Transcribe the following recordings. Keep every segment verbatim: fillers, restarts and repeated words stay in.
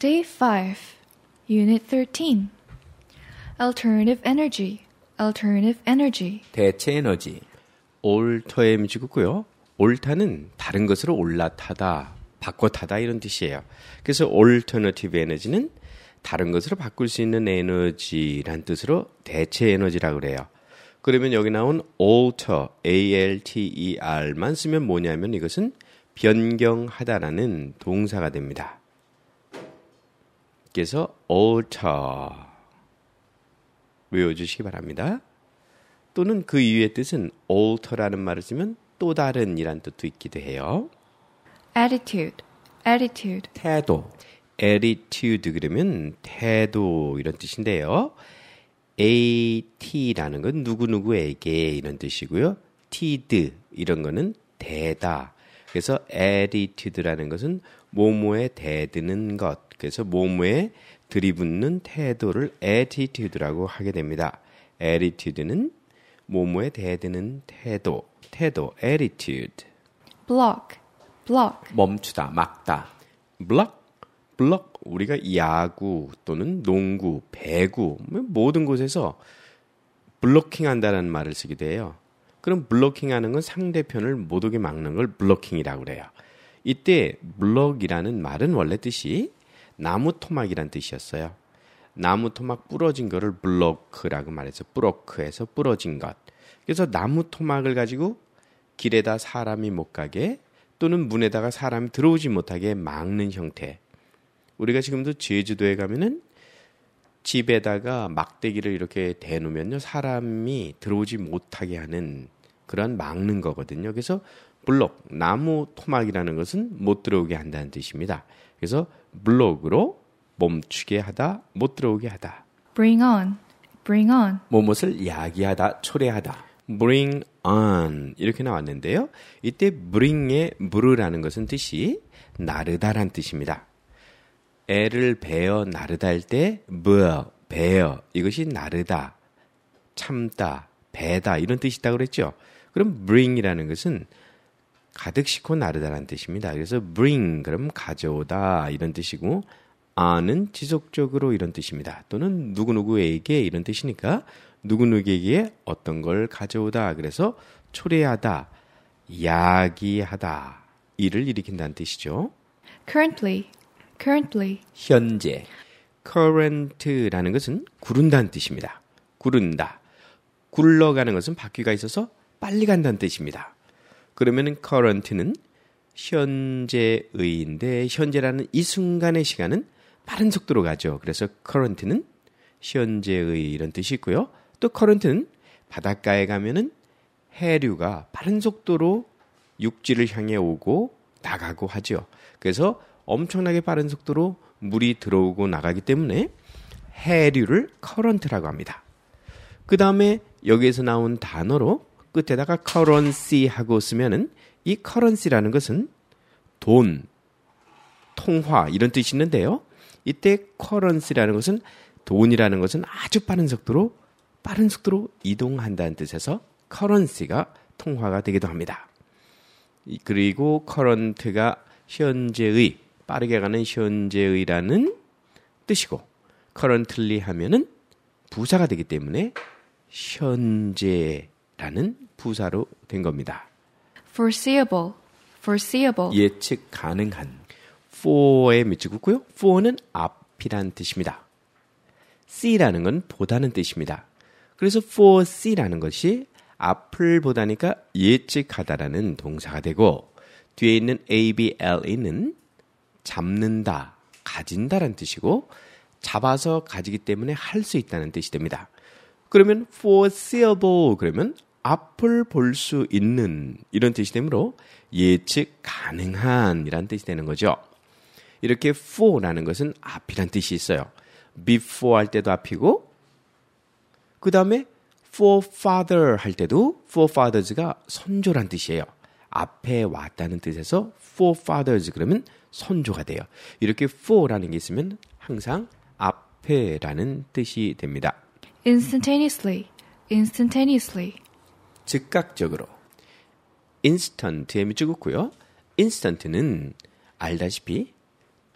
Day five, Unit thirteen. Alternative energy, alternative energy. 대체 에너지. 올터의 미지고요. 옳다는 다른 것으로 올라타다, 바꿔 타다 이런 뜻이에요. 그래서 alternative 에너지는 다른 것으로 바꿀 수 있는 에너지란 뜻으로 대체 에너지라고 그래요. 그러면 여기 나온 alter, A-L-T-E-R만 쓰면 뭐냐면 이것은 변경하다라는 동사가 됩니다. 그래서 alter 외워주시기 바랍니다. 또는 그 이유의 뜻은 alter라는 말을 쓰면 또 다른 이란 뜻도 있기도 해요. Attitude, attitude. 태도, attitude 그러면 태도 이런 뜻인데요. at라는 건 누구누구에게 이런 뜻이고요. td 이런 거는 대다. 그래서 attitude라는 것은 뭐뭐에 대드는 것. 그래서 뭐뭐에 들이붓는 태도를 attitude라고 하게 됩니다. attitude는 뭐뭐에 대드는 태도, 태도, attitude. Block, block. 멈추다, 막다. block, block. 우리가 야구 또는 농구, 배구 모든 곳에서 블로킹한다는 말을 쓰기도 해요. 그럼 블로킹하는 건 상대편을 못 오게 막는 걸 블로킹이라고 그래요. 이때 블럭이라는 말은 원래 뜻이 나무 토막이란 뜻이었어요. 나무 토막 부러진 거를 블로크라고 말해서 브로크해서 부러진 것. 그래서 나무 토막을 가지고 길에다 사람이 못 가게 또는 문에다가 사람이 들어오지 못하게 막는 형태. 우리가 지금도 제주도에 가면은 집에다가 막대기를 이렇게 대놓으면요 사람이 들어오지 못하게 하는 그런 막는 거거든요. 그래서 블록, 나무 토막이라는 것은 못 들어오게 한다는 뜻입니다. 그래서 블록으로 멈추게 하다, 못 들어오게 하다. Bring on, bring on. 무엇을 야기하다, 초래하다. Bring on 이렇게 나왔는데요. 이때 bring의 bring라는 것은 뜻이 나르다란 뜻입니다. 애를 베어 나르다 할 때 bear, 베어 이것이 나르다, 참다, 배다 이런 뜻이 있다고 그랬죠. 그럼 bring이라는 것은 가득 싣고 나르다라는 뜻입니다. 그래서 bring 그럼 가져오다 이런 뜻이고 on은 지속적으로 이런 뜻입니다. 또는 누구누구에게 이런 뜻이니까 누구누구에게 어떤 걸 가져오다 그래서 초래하다, 야기하다 일을 일으킨다는 뜻이죠. Currently, currently. 현재. current라는 것은 구른다는 뜻입니다. 구른다. 굴러가는 것은 바퀴가 있어서 빨리 간다는 뜻입니다. 그러면 current는 현재의인데 현재라는 이 순간의 시간은 빠른 속도로 가죠. 그래서 current는 현재의 이런 뜻이 있고요. 또 current는 바닷가에 가면은 해류가 빠른 속도로 육지를 향해 오고 나가고 하죠. 그래서 엄청나게 빠른 속도로 물이 들어오고 나가기 때문에 해류를 current라고 합니다. 그 다음에 여기에서 나온 단어로 끝에다가 currency 하고 쓰면은 이 currency라는 것은 돈, 통화 이런 뜻이 있는데요. 이때 currency라는 것은 돈이라는 것은 아주 빠른 속도로 빠른 속도로 이동한다는 뜻에서 currency가 통화가 되기도 합니다. 그리고 current가 현재의, 빠르게 가는 현재의라는 뜻이고 currently 하면은 부사가 되기 때문에 현재라는 부사로 된 겁니다. Foreseeable, foreseeable. 예측 가능한. for에 미치고요. for는 앞이란 뜻입니다. see라는 건 보다는 뜻입니다. 그래서 foresee라는 것이 앞을 보다니까 예측하다라는 동사가 되고 뒤에 있는 able는 잡는다, 가진다라는 뜻이고 잡아서 가지기 때문에 할 수 있다는 뜻이 됩니다. 그러면 foreseeable 그러면 앞을 볼 수 있는 이런 뜻이 되므로 예측 가능한 이란 뜻이 되는 거죠. 이렇게 for라는 것은 앞이란 뜻이 있어요. before 할 때도 앞이고 그 다음에 forefather 할 때도 forefathers가 선조란 뜻이에요. 앞에 왔다는 뜻에서 forefathers 그러면 선조가 돼요. 이렇게 for라는 게 있으면 항상 앞에라는 뜻이 됩니다. Instantaneously, instantaneously. 즉각적으로. instant에 밑줄 긋고요. instant는 알다시피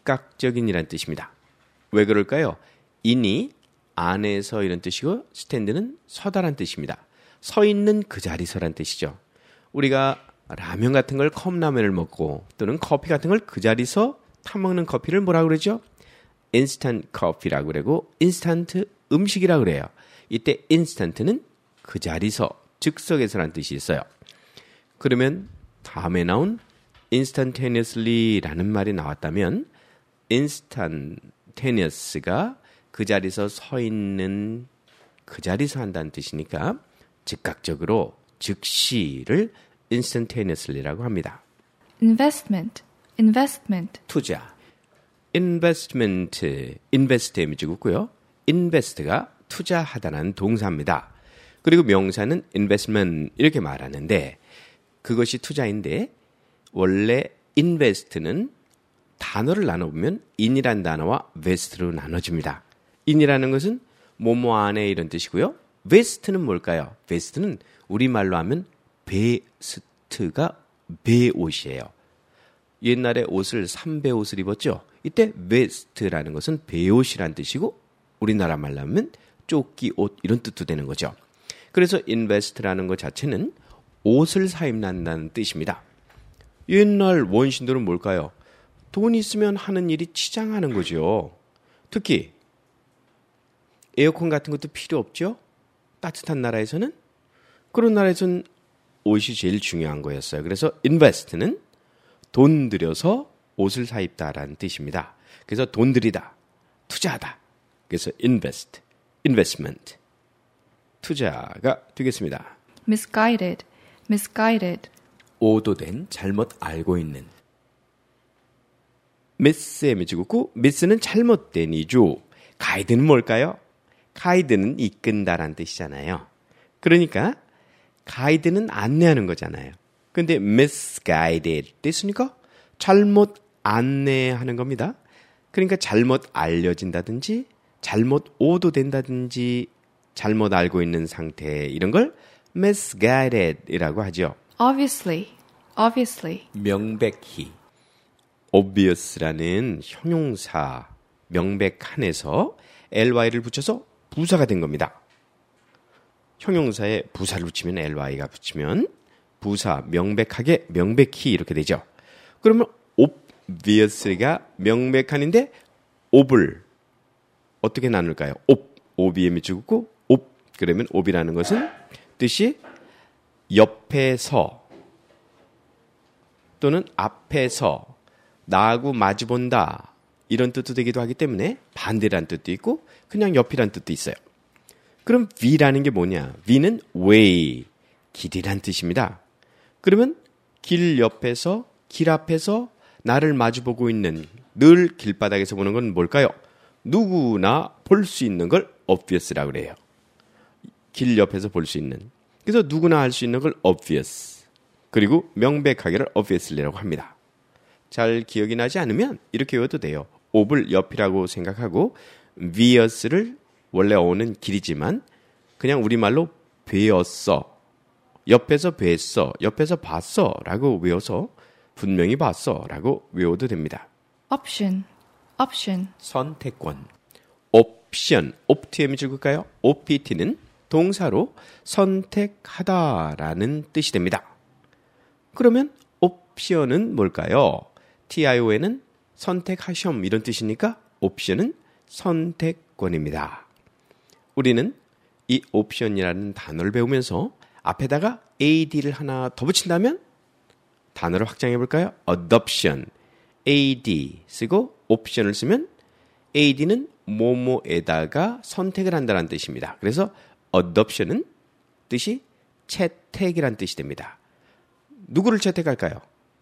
즉각적인이란 뜻입니다. 왜 그럴까요? in이 안에서 이런 뜻이고 stand는 서다란 뜻입니다. 서 있는 그 자리서란 뜻이죠. 우리가 라면 같은 걸 컵라면을 먹고 또는 커피 같은 걸 그 자리서 타먹는 커피를 뭐라고 그러죠? 인스턴트 커피라고 그러고 인스턴트 음식이라고 그래요. 이때 인스턴트는 그 자리서, 즉석에서란 뜻이 있어요. 그러면 다음에 나온 instantaneously라는 말이 나왔다면 instantaneous가 그 자리서 서 있는 그 자리서 한다는 뜻이니까 즉각적으로 즉시를 instantaneously라고 합니다. investment, investment, 투자. investment, invest의 미지고요. invest가 투자하다라는 동사입니다. 그리고 명사는 investment 이렇게 말하는데 그것이 투자인데 원래 invest는 단어를 나눠보면 in이란 단어와 vest로 나눠집니다. in이라는 것은 뭐뭐 안에 이런 뜻이고요. vest는 뭘까요? vest는 우리말로 하면 베스트가 배옷이에요. 옛날에 옷을 삼배옷을 입었죠. 이때 vest라는 것은 배옷이란 뜻이고 우리나라 말로 하면 조끼 옷 이런 뜻도 되는 거죠. 그래서 invest라는 것 자체는 옷을 사입는다는 뜻입니다. 옛날 원신들은 뭘까요? 돈 있으면 하는 일이 치장하는 거죠. 특히 에어컨 같은 것도 필요 없죠. 따뜻한 나라에서는 그런 나라에서는 옷이 제일 중요한 거였어요. 그래서 invest는 돈 들여서 옷을 사입다라는 뜻입니다. 그래서 돈 들이다, 투자하다. 그래서 invest, investment, 투자가 되겠습니다. misguided, misguided, 오도된, 잘못 알고 있는. miss의 미지고 miss는 잘못된이죠. 가이드는 뭘까요? 가이드는 이끈다라는 뜻이잖아요. 그러니까 가이드는 안내하는 거잖아요. 근데 misguided 뜻이니까 잘못 안내하는 겁니다. 그러니까 잘못 알려진다든지 잘못 오도된다든지 잘못 알고 있는 상태 이런 걸 misguided이라고 하죠. obviously, obviously, 명백히 obvious라는 형용사 명백한에서 ly를 붙여서 부사가 된 겁니다. 형용사에 부사를 붙이면 ly가 붙이면 부사 명백하게 명백히 이렇게 되죠. 그러면 obviously가 명백한인데 ob을 어떻게 나눌까요? ob, ob의 밑줄긋고 ob 그러면 ob이라는 것은 뜻이 옆에서 또는 앞에서 나하고 마주본다 이런 뜻도 되기도 하기 때문에 반대란 뜻도 있고 그냥 옆이란 뜻도 있어요. 그럼 V라는 게 뭐냐? V는 way, 길이란 뜻입니다. 그러면 길 옆에서, 길 앞에서 나를 마주보고 있는 늘 길바닥에서 보는 건 뭘까요? 누구나 볼 수 있는 걸 obvious라고 그래요. 길 옆에서 볼 수 있는. 그래서 누구나 할 수 있는 걸 obvious. 그리고 명백하게를 obviously라고 합니다. 잘 기억이 나지 않으면 이렇게 외워도 돼요. ob을 옆이라고 생각하고 vius를 원래 어는 길이지만 그냥 우리말로 뵈었어. 옆에서 뵀어. 옆에서 봤어. 라고 외워서 분명히 봤어. 라고 외워도 됩니다. option, option, 선택권. 옵션. 옵티엠이 줄까요? opt는 동사로 선택하다라는 뜻이 됩니다. 그러면 옵션은 뭘까요? tion은 선택하시험 이런 뜻이니까 옵션은 선택권입니다. 우리는 이 옵션이라는 단어를 배우면서 앞에다가 ad를 하나 더 붙인다면 단어를 확장해 볼까요? adoption, ad 쓰고 옵션을 쓰면 ad는 뭐뭐에다가 선택을 한다는 뜻입니다. 그래서 adoption은 뜻이 채택이란 뜻이 됩니다. 누구를 채택할까요?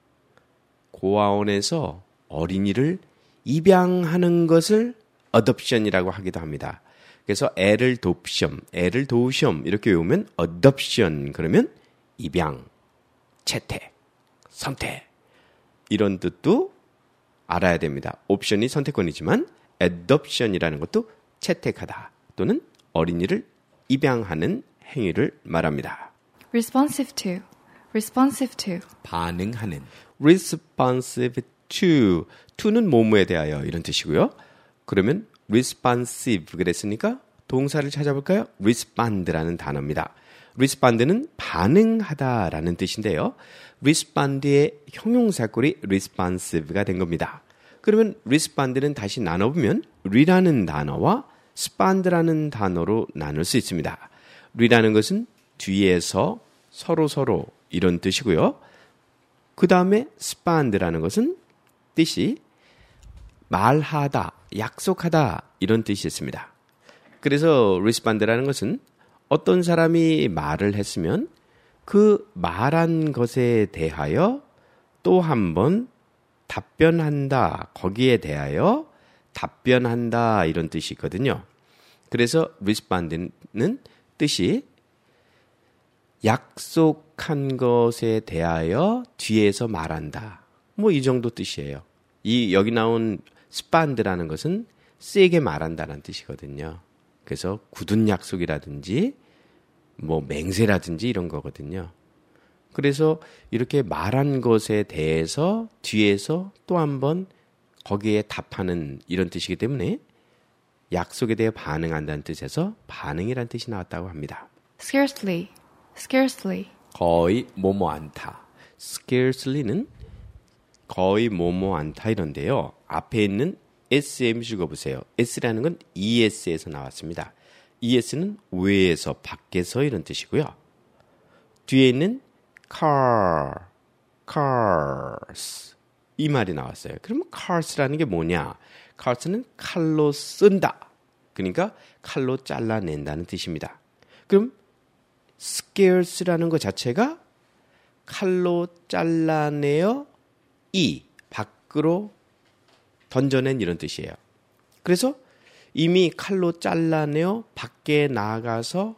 고아원에서 어린이를 입양하는 것을 adoption이라고 하기도 합니다. 그래서 애를 돕시험, 애를 도우시험 이렇게 외우면 adoption 그러면 입양, 채택, 선택 이런 뜻도 알아야 됩니다. 옵션이 선택권이지만 adoption이라는 것도 채택하다 또는 어린이를 입양하는 행위를 말합니다. responsive to, responsive to, 반응하는, responsive to. to는 뭐뭐에 대하여 이런 뜻이고요. 그러면 responsive 그랬으니까 동사를 찾아볼까요? respond라는 단어입니다. respond는 반응하다라는 뜻인데요. respond의 형용사꼴이 responsive가 된 겁니다. 그러면 respond는 다시 나눠보면 re라는 단어와 spond라는 단어로 나눌 수 있습니다. re라는 것은 뒤에서 서로 서로 이런 뜻이고요. 그 다음에 spond라는 것은 뜻이 말하다, 약속하다 이런 뜻이 있습니다. 그래서 respond라는 것은 어떤 사람이 말을 했으면 그 말한 것에 대하여 또 한 번 답변한다. 거기에 대하여 답변한다 이런 뜻이 있거든요. 그래서 respond는 뜻이 약속한 것에 대하여 뒤에서 말한다. 뭐 이 정도 뜻이에요. 이 여기 나온 spond라는 것은 세게 말한다는 뜻이거든요. 그래서 굳은 약속이라든지 뭐 맹세라든지 이런 거거든요. 그래서 이렇게 말한 것에 대해서 뒤에서 또 한 번 거기에 답하는 이런 뜻이기 때문에 약속에 대해 반응한다는 뜻에서 반응이라는 뜻이 나왔다고 합니다. Scarcely, scarcely. 거의 뭐뭐 않다. scarcely는 거의 뭐뭐 않다 이런데요. 앞에 있는 에스엠 읽어보세요. S라는 건 이에스에서 나왔습니다. 이에스는 외에서, 밖에서 이런 뜻이고요. 뒤에 있는 car, cars 이 말이 나왔어요. 그러면 cars라는 게 뭐냐? cars는 칼로 쓴다. 그러니까 칼로 잘라낸다는 뜻입니다. 그럼 scarce라는 것 자체가 칼로 잘라내어 이, 밖으로 던져낸 이런 뜻이에요. 그래서 이미 칼로 잘라내어 밖에 나가서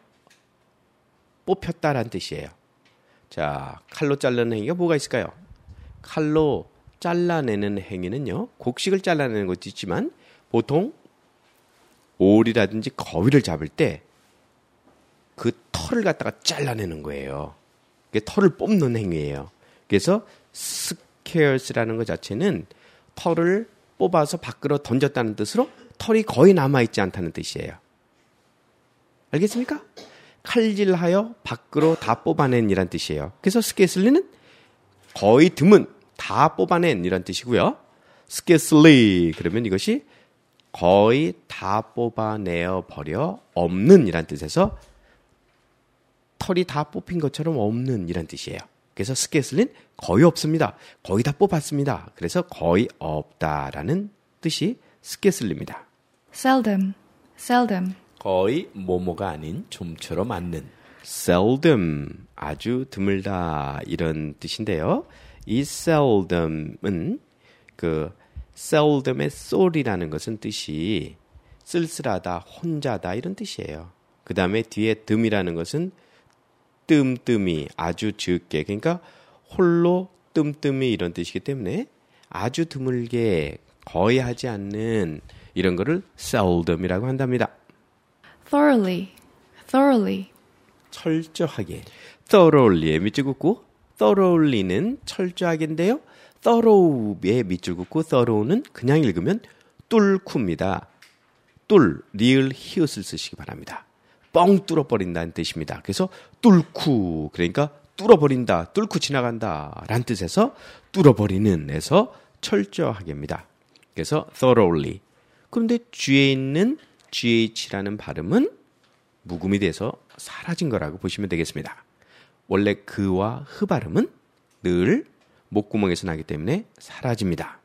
뽑혔다라는 뜻이에요. 자, 칼로 잘라내는 행위가 뭐가 있을까요? 칼로 잘라내는 행위는요, 곡식을 잘라내는 것도 있지만 보통 오리라든지 거위를 잡을 때 그 털을 갖다가 잘라내는 거예요. 그게 털을 뽑는 행위예요. 그래서 scarce라는 것 자체는 털을 뽑아서 밖으로 던졌다는 뜻으로 털이 거의 남아있지 않다는 뜻이에요. 알겠습니까? 칼질하여 밖으로 다 뽑아낸 이란 뜻이에요. 그래서 scarcely는 거의 드문, 다 뽑아낸 이란 뜻이고요. scarcely 그러면 이것이 거의 다 뽑아내어 버려 없는 이란 뜻에서 털이 다 뽑힌 것처럼 없는 이란 뜻이에요. 그래서 scarcely는 거의 없습니다. 거의 다 뽑았습니다. 그래서 거의 없다라는 뜻이 scarcely입니다. Seldom, seldom. 거의 뭐뭐가 아닌 좀처럼 않는. seldom, 아주 드물다 이런 뜻인데요. 이 seldom은 그 seldom의 sol이라는 것은 뜻이 쓸쓸하다, 혼자다 이런 뜻이에요. 그 다음에 뒤에 뜸이라는 것은 뜸뜸이 아주 적게, 그러니까 홀로 뜸뜸이 이런 뜻이기 때문에 아주 드물게 거의 하지 않는 이런 거를 seldom이라고 한답니다. Thoroughly, thoroughly. 철저하게. thoroughly의 밑줄 긋고 thoroughly는 철저하게인데요. thorough의 밑줄 긋고 thorough는 그냥 읽으면 뚫고입니다. 뚫, 리을, 히읗을 쓰시기 바랍니다. 뻥 뚫어버린다는 뜻입니다. 그래서 뚫고, 그러니까 뚫어버린다, 뚫고 지나간다 라는 뜻에서 뚫어버리는 에서 철저하게입니다. 그래서 thoroughly. 그런데 뒤에 있는 지에이치라는 발음은 묵음이 돼서 사라진 거라고 보시면 되겠습니다. 원래 그와 흐 발음은 늘 목구멍에서 나기 때문에 사라집니다.